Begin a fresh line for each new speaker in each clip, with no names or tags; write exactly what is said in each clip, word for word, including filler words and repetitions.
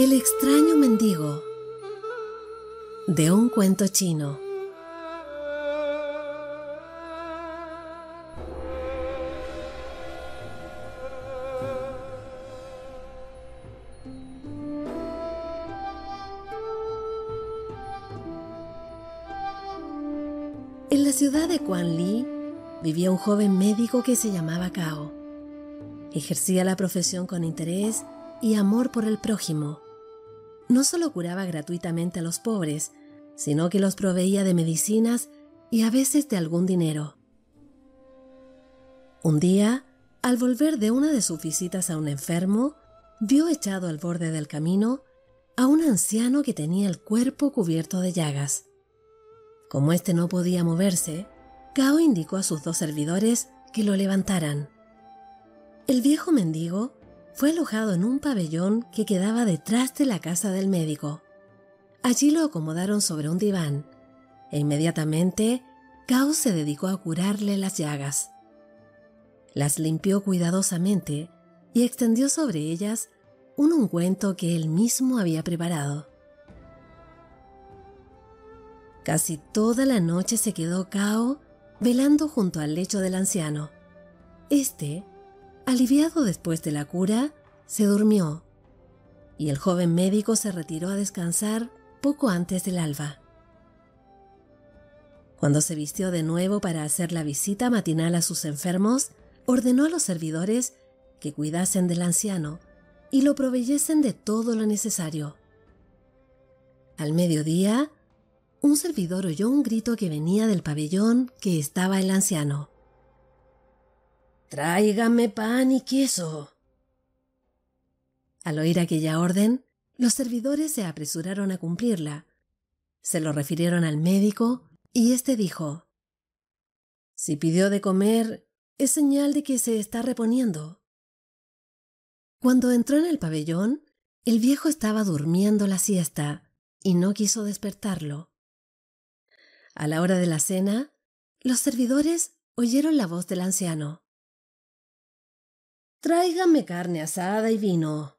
El extraño mendigo, de un cuento chino. En la ciudad de Quanli vivía un joven médico que se llamaba Cao. Ejercía la profesión con interés y amor por el prójimo. No solo curaba gratuitamente a los pobres, sino que los proveía de medicinas y a veces de algún dinero. Un día, al volver de una de sus visitas a un enfermo, vio echado al borde del camino a un anciano que tenía el cuerpo cubierto de llagas. Como éste no podía moverse, Cao indicó a sus dos servidores que lo levantaran. El viejo mendigo fue alojado en un pabellón que quedaba detrás de la casa del médico. Allí lo acomodaron sobre un diván e inmediatamente Cao se dedicó a curarle las llagas. Las limpió cuidadosamente y extendió sobre ellas un ungüento que él mismo había preparado. Casi toda la noche se quedó Cao velando junto al lecho del anciano. Este, aliviado después de la cura, se durmió y el joven médico se retiró a descansar poco antes del alba. Cuando se vistió de nuevo para hacer la visita matinal a sus enfermos, ordenó a los servidores que cuidasen del anciano y lo proveyesen de todo lo necesario. Al mediodía, un servidor oyó un grito que venía del pabellón que estaba el anciano. «¡Tráigame pan y queso!». Al oír aquella orden, los servidores se apresuraron a cumplirla. Se lo refirieron al médico y éste dijo: «Si pidió de comer, es señal de que se está reponiendo». Cuando entró en el pabellón, el viejo estaba durmiendo la siesta y no quiso despertarlo. A la hora de la cena, los servidores oyeron la voz del anciano. «Tráigame carne asada y vino».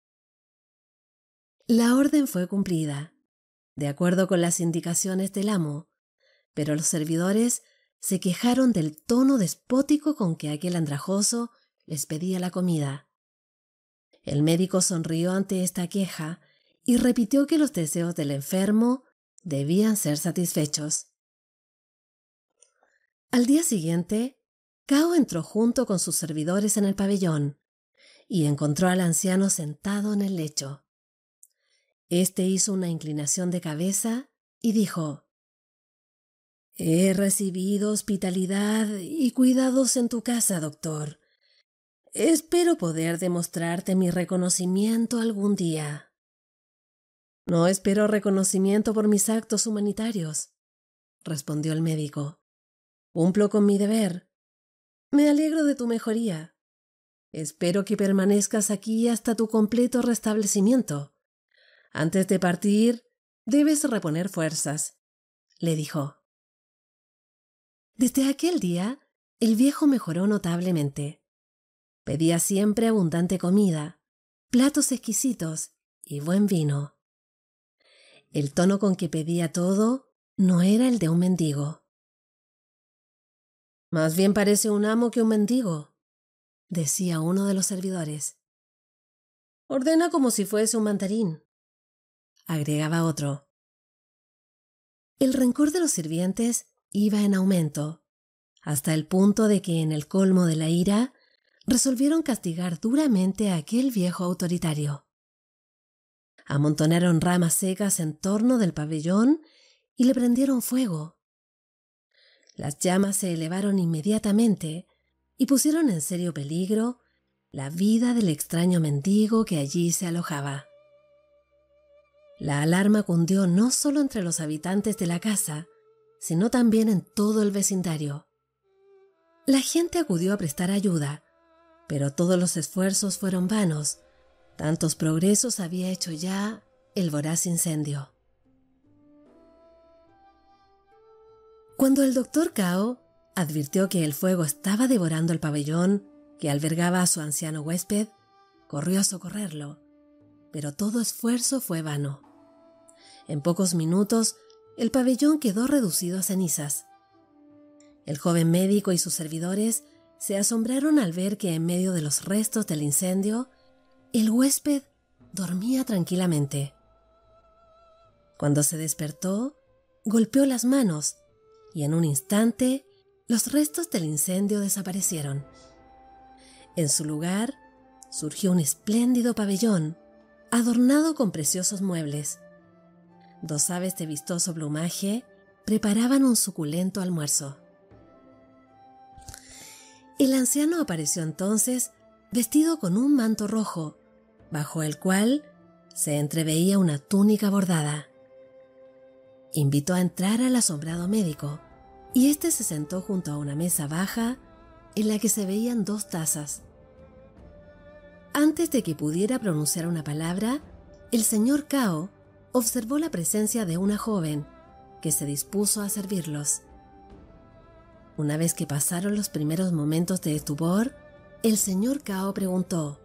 La orden fue cumplida, de acuerdo con las indicaciones del amo, pero los servidores se quejaron del tono despótico con que aquel andrajoso les pedía la comida. El médico sonrió ante esta queja y repitió que los deseos del enfermo debían ser satisfechos. Al día siguiente, Cao entró junto con sus servidores en el pabellón y encontró al anciano sentado en el lecho. Este hizo una inclinación de cabeza y dijo: «He recibido hospitalidad y cuidados en tu casa, doctor. Espero poder demostrarte mi reconocimiento algún día». «No espero reconocimiento por mis actos humanitarios», respondió el médico. «Cumplo con mi deber. Me alegro de tu mejoría. Espero que permanezcas aquí hasta tu completo restablecimiento. Antes de partir, debes reponer fuerzas», le dijo. Desde aquel día, el viejo mejoró notablemente. Pedía siempre abundante comida, platos exquisitos y buen vino. El tono con que pedía todo no era el de un mendigo. «Más bien parece un amo que un mendigo», decía uno de los servidores. «Ordena como si fuese un mandarín», agregaba otro. El rencor de los sirvientes iba en aumento, hasta el punto de que en el colmo de la ira resolvieron castigar duramente a aquel viejo autoritario. Amontonaron ramas secas en torno del pabellón y le prendieron fuego. Las llamas se elevaron inmediatamente y pusieron en serio peligro la vida del extraño mendigo que allí se alojaba. La alarma cundió no solo entre los habitantes de la casa, sino también en todo el vecindario. La gente acudió a prestar ayuda, pero todos los esfuerzos fueron vanos. Tantos progresos había hecho ya el voraz incendio. Cuando el doctor Cao advirtió que el fuego estaba devorando el pabellón que albergaba a su anciano huésped, corrió a socorrerlo, pero todo esfuerzo fue vano. En pocos minutos, el pabellón quedó reducido a cenizas. El joven médico y sus servidores se asombraron al ver que en medio de los restos del incendio, el huésped dormía tranquilamente. Cuando se despertó, golpeó las manos y en un instante los restos del incendio desaparecieron. En su lugar surgió un espléndido pabellón adornado con preciosos muebles. Dos aves de vistoso plumaje preparaban un suculento almuerzo. El anciano apareció entonces vestido con un manto rojo, bajo el cual se entreveía una túnica bordada. Invitó a entrar al asombrado médico, y éste se sentó junto a una mesa baja en la que se veían dos tazas. Antes de que pudiera pronunciar una palabra, el señor Cao observó la presencia de una joven que se dispuso a servirlos. Una vez que pasaron los primeros momentos de estupor, el señor Cao preguntó: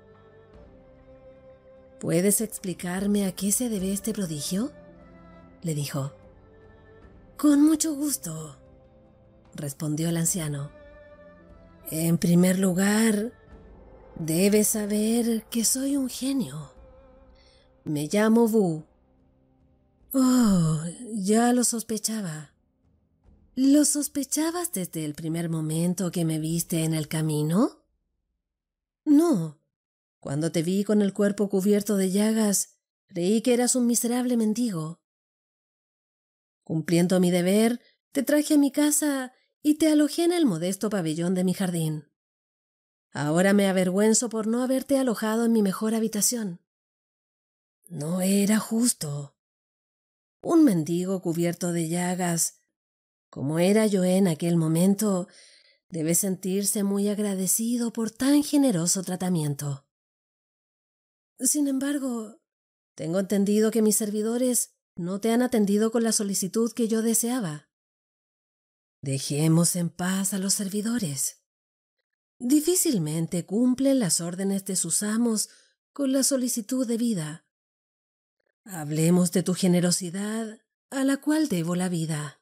¿Puedes explicarme a qué se debe este prodigio?, le dijo. Con mucho gusto, respondió el anciano. En primer lugar, debes saber que soy un genio. Me llamo Wu. Oh, ya lo sospechaba. ¿Lo sospechabas desde el primer momento que me viste en el camino? No. Cuando te vi con el cuerpo cubierto de llagas, creí que eras un miserable mendigo. Cumpliendo mi deber, te traje a mi casa y te alojé en el modesto pabellón de mi jardín. Ahora me avergüenzo por no haberte alojado en mi mejor habitación. No era justo. Un mendigo cubierto de llagas, como era yo en aquel momento, debe sentirse muy agradecido por tan generoso tratamiento. Sin embargo, tengo entendido que mis servidores no te han atendido con la solicitud que yo deseaba. Dejemos en paz a los servidores. Difícilmente cumplen las órdenes de sus amos con la solicitud debida. Hablemos de tu generosidad, a la cual debo la vida.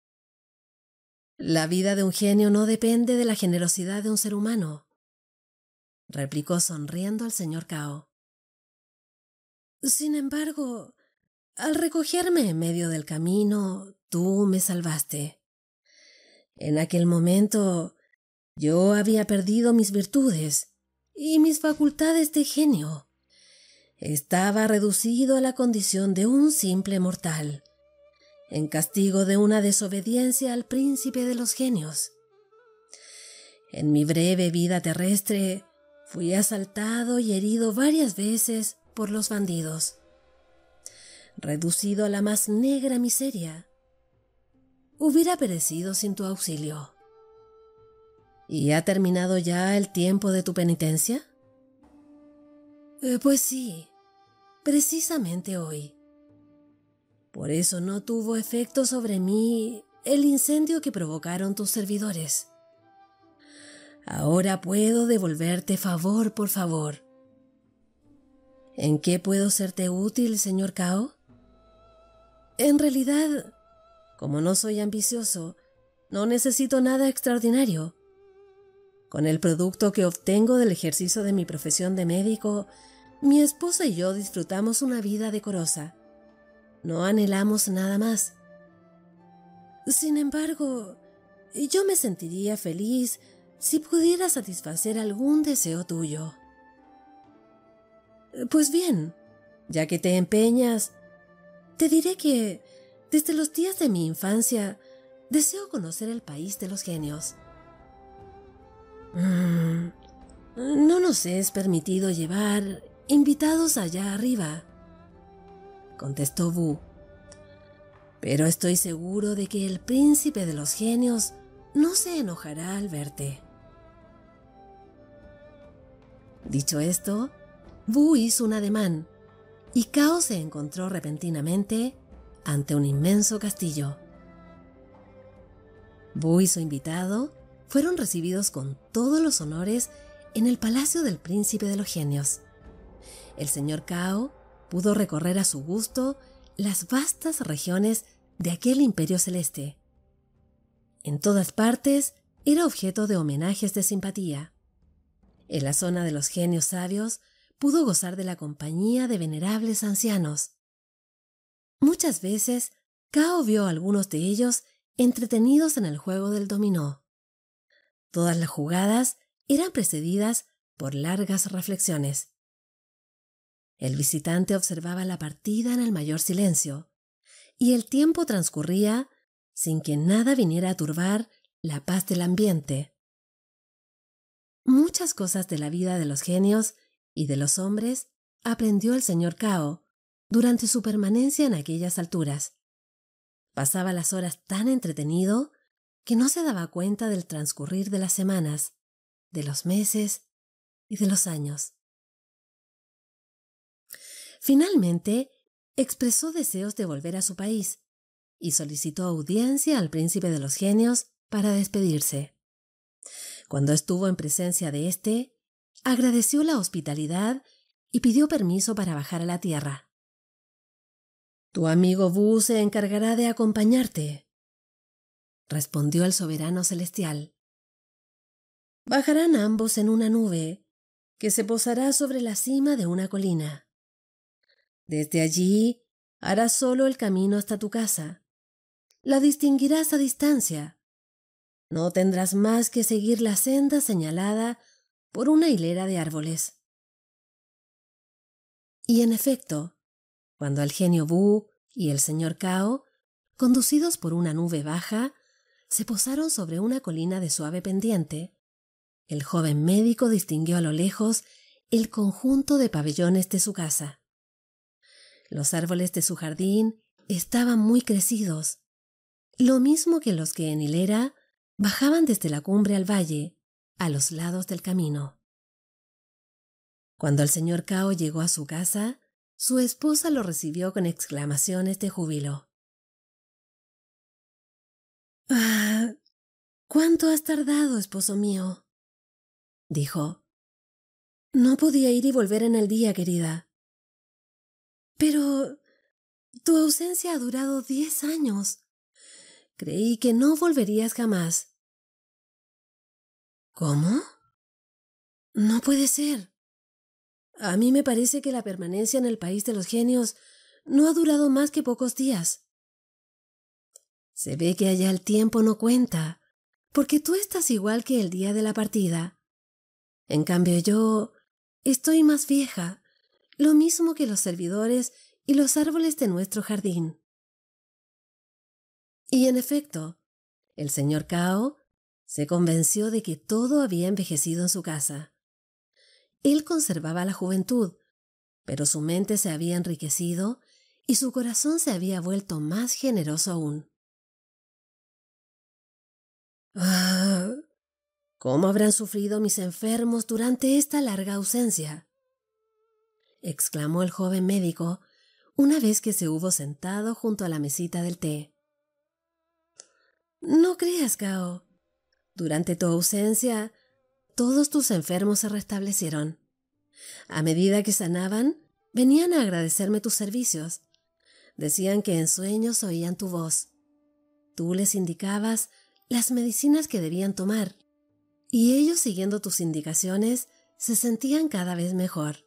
La vida de un genio no depende de la generosidad de un ser humano, replicó sonriendo el señor Cao. Sin embargo, al recogerme en medio del camino, tú me salvaste. En aquel momento, yo había perdido mis virtudes y mis facultades de genio. Estaba reducido a la condición de un simple mortal, en castigo de una desobediencia al príncipe de los genios. En mi breve vida terrestre, fui asaltado y herido varias veces por los bandidos, reducido a la más negra miseria. Hubiera perecido sin tu auxilio. ¿Y ha terminado ya el tiempo de tu penitencia? Eh, pues sí, precisamente hoy. Por eso no tuvo efecto sobre mí el incendio que provocaron tus servidores. Ahora puedo devolverte favor por favor. ¿En qué puedo serte útil, señor Cao? En realidad, como no soy ambicioso, no necesito nada extraordinario. Con el producto que obtengo del ejercicio de mi profesión de médico, mi esposa y yo disfrutamos una vida decorosa. No anhelamos nada más. Sin embargo, yo me sentiría feliz si pudiera satisfacer algún deseo tuyo. Pues bien, ya que te empeñas, te diré que desde los días de mi infancia deseo conocer el país de los genios. Mm, no nos es permitido llevar invitados allá arriba, contestó Wu. Pero estoy seguro de que el príncipe de los genios no se enojará al verte. Dicho esto, Wu hizo un ademán y Cao se encontró repentinamente ante un inmenso castillo. Wu y su invitado fueron recibidos con todos los honores en el palacio del príncipe de los genios. El señor Cao pudo recorrer a su gusto las vastas regiones de aquel imperio celeste. En todas partes era objeto de homenajes de simpatía. En la zona de los genios sabios pudo gozar de la compañía de venerables ancianos. Muchas veces Cao vio a algunos de ellos entretenidos en el juego del dominó. Todas las jugadas eran precedidas por largas reflexiones. El visitante observaba la partida en el mayor silencio, y el tiempo transcurría sin que nada viniera a turbar la paz del ambiente. Muchas cosas de la vida de los genios y de los hombres aprendió el señor Cao durante su permanencia en aquellas alturas. Pasaba las horas tan entretenido que no se daba cuenta del transcurrir de las semanas, de los meses y de los años. Finalmente, expresó deseos de volver a su país y solicitó audiencia al príncipe de los genios para despedirse. Cuando estuvo en presencia de éste, agradeció la hospitalidad y pidió permiso para bajar a la tierra. «Tu amigo Wu se encargará de acompañarte», respondió el soberano celestial. «Bajarán ambos en una nube que se posará sobre la cima de una colina. Desde allí harás solo el camino hasta tu casa. La distinguirás a distancia. No tendrás más que seguir la senda señalada por una hilera de árboles». Y en efecto, cuando el genio Wu y el señor Cao, conducidos por una nube baja, se posaron sobre una colina de suave pendiente, el joven médico distinguió a lo lejos el conjunto de pabellones de su casa. Los árboles de su jardín estaban muy crecidos, lo mismo que los que en hilera bajaban desde la cumbre al valle, a los lados del camino. Cuando el señor Cao llegó a su casa, su esposa lo recibió con exclamaciones de júbilo. «¡Ah! ¿Cuánto has tardado, esposo mío?», dijo. «No podía ir y volver en el día, querida». «Pero tu ausencia ha durado diez años. Creí que no volverías jamás». «¿Cómo? No puede ser. A mí me parece que la permanencia en el país de los genios no ha durado más que pocos días». «Se ve que allá el tiempo no cuenta, porque tú estás igual que el día de la partida. En cambio yo estoy más vieja, lo mismo que los servidores y los árboles de nuestro jardín». Y en efecto, el señor Cao se convenció de que todo había envejecido en su casa. Él conservaba la juventud, pero su mente se había enriquecido y su corazón se había vuelto más generoso aún. «¡Ah! ¿Cómo habrán sufrido mis enfermos durante esta larga ausencia?», exclamó el joven médico una vez que se hubo sentado junto a la mesita del té. «No creas, Cao. Durante tu ausencia, todos tus enfermos se restablecieron. A medida que sanaban, venían a agradecerme tus servicios. Decían que en sueños oían tu voz. Tú les indicabas las medicinas que debían tomar, y ellos, siguiendo tus indicaciones, se sentían cada vez mejor».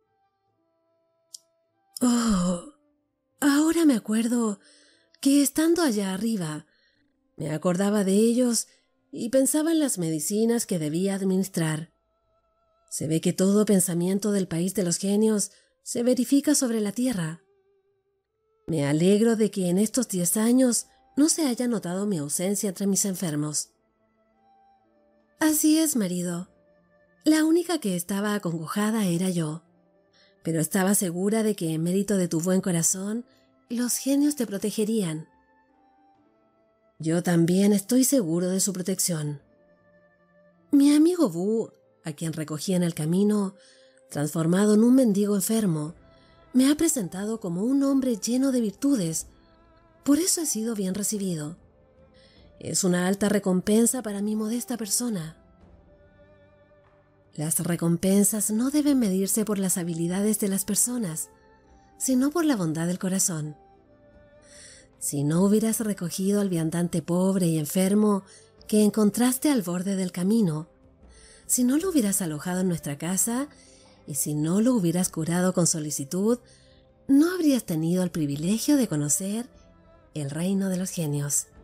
«Oh, ahora me acuerdo que estando allá arriba, me acordaba de ellos y pensaba en las medicinas que debía administrar. Se ve que todo pensamiento del país de los genios se verifica sobre la tierra. Me alegro de que en estos diez años no se haya notado mi ausencia entre mis enfermos». «Así es, marido. La única que estaba acongojada era yo, pero estaba segura de que en mérito de tu buen corazón, los genios te protegerían». «Yo también estoy seguro de su protección. Mi amigo Wu, a quien recogí en el camino, transformado en un mendigo enfermo, me ha presentado como un hombre lleno de virtudes, por eso he sido bien recibido. Es una alta recompensa para mi modesta persona». Las recompensas no deben medirse por las habilidades de las personas, sino por la bondad del corazón. Si no hubieras recogido al viandante pobre y enfermo que encontraste al borde del camino, si no lo hubieras alojado en nuestra casa y si no lo hubieras curado con solicitud, no habrías tenido el privilegio de conocer el reino de los genios.